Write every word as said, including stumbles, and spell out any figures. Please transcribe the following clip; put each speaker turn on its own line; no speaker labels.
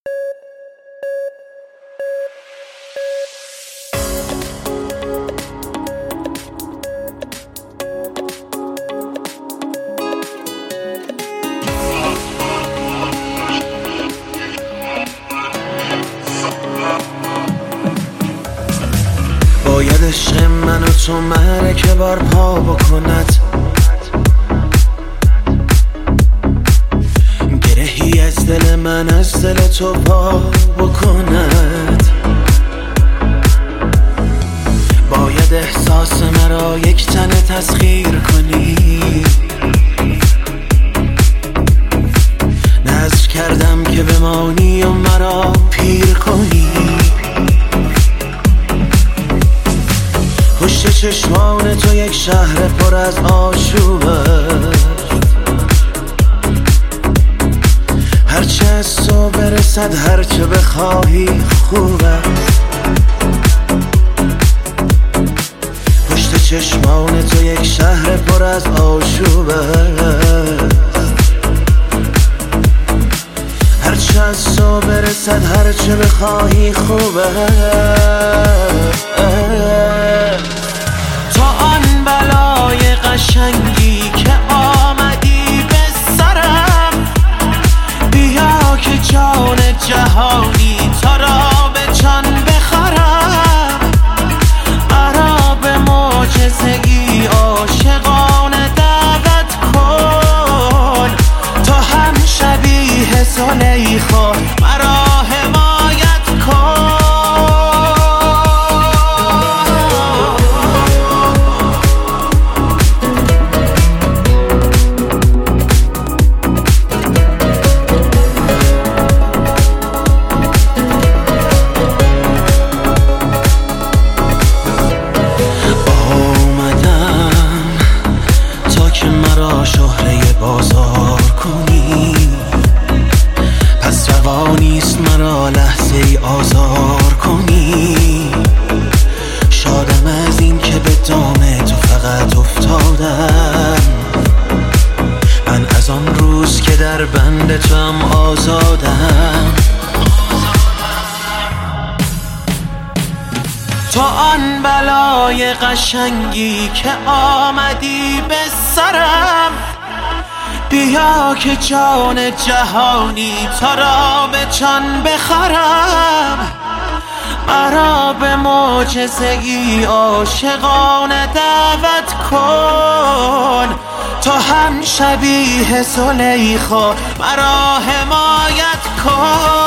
باید عشق من و تو معرکه بار پا بکند، گرهی از دل من از دل تو پا بکند. باید احساس مرا یک تنه تسخیر کنی، نذر کردم که بمانی و مرا پیر کنی. پشت چشمان تو یک شهر پر از آشوبه، هرچه از تو برسد هرچه بخواهی خوبه. پشت چشمان تو یک شهر پر از آشوبه، هرچه از تو برسد هرچه بخواهی خوبه. تو آن بلای قشنگی که آمدی به سرم، بیا که جان جهانی تا را به جان بخرم. مرا به معجزگی عاشقانه دعوت کن، تو هم شبیه زلیخا مرا حمایت کن. شهره بازار کنی، پس روا نیست مرا لحظه ای آزار کنی. شادم از این که به دام تو فقط افتادم، من از آن روز که در بند تو هم آزادم. تو آن بلای قشنگی که آمدی به سرم، بیا که جان جهانی تا را به جان بخرم. مرا به معجزگی عاشقانه دعوت کن، تو هم شبیه زلیخا مرا حمایت کن.